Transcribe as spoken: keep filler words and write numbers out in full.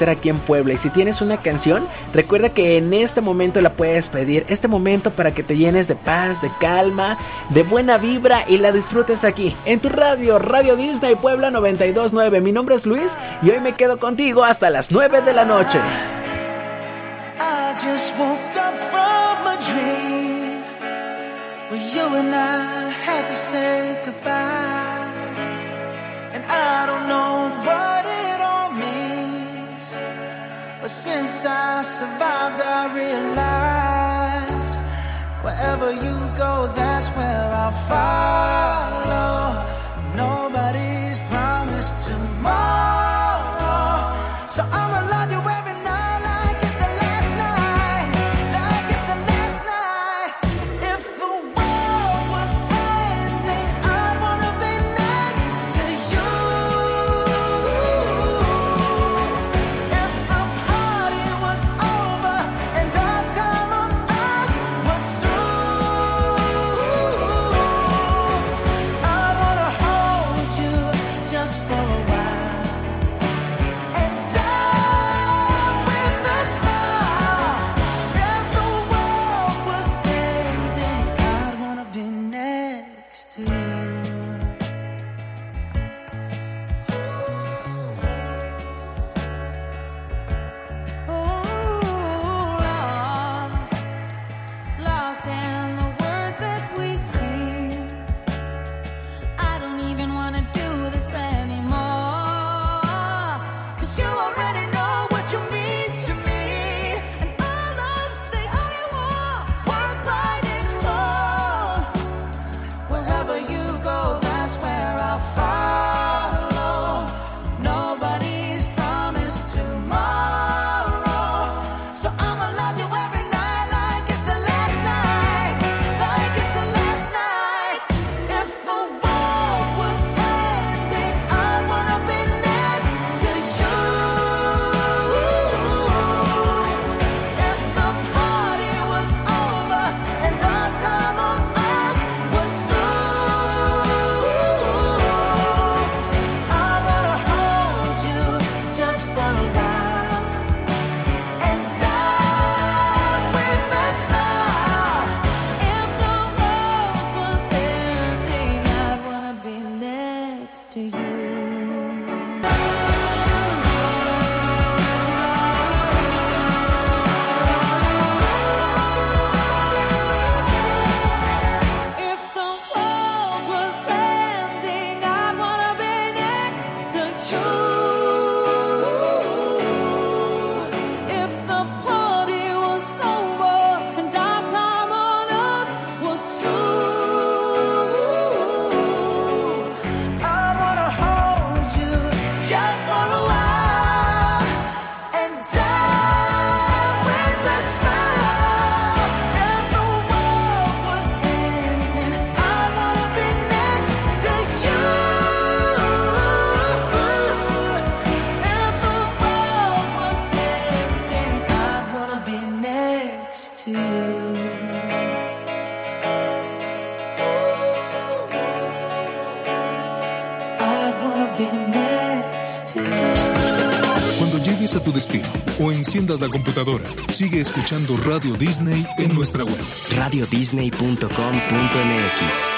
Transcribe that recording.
aquí en Puebla. Y si tienes una canción, recuerda que en este momento la puedes pedir, este momento para que te llenes de paz, de calma, de buena vibra y la disfrutes aquí en tu radio, Radio Disney Puebla noventa y dos punto nueve. Mi nombre es Luis y hoy me quedo contigo hasta las nueve de la noche. I just woke up from a dream where you and I had to say goodbye, and I don't know what it all means, but since I survived I realized wherever you go, that's where I'll follow. Nobody's promised tomorrow, so I'ma love you every night like it's the last night, like it's the last night. If the world was ending, I'd wanna be next to you. If the party was over and our time on earth was through, I'd wanna hold you just for a while and die with a smile. If the world was ending, I'd wanna be next to you. Lost in the words that we sing. I don't even wanna do this anymore, 'cause you already know what you mean to me, and all of the only war worth fighting for. Wherever you go, that's where I'll follow. Nobody's promised tomorrow, so I'ma love you every night like it's the last night, like it's the last night. If the world was ending, I'd wanna be next to you. If the party was over and our time on earth was through, I'd wanna hold you just for a while and die with a smile. If the world was ending, I'd wanna be next to you. If the world was ending, I'd wanna be next to you. If the party was over and our time on earth was through, I'd wanna hold you just for a while and die with a smile. If the world was ending, I'd wanna be next to you. If the world was ending, I'd wanna be next to you. I'd wanna be next to you. Cuando llegues a tu destino o enciendas la computadora, sigue escuchando Radio Disney en nuestra web. radio disney punto com punto m x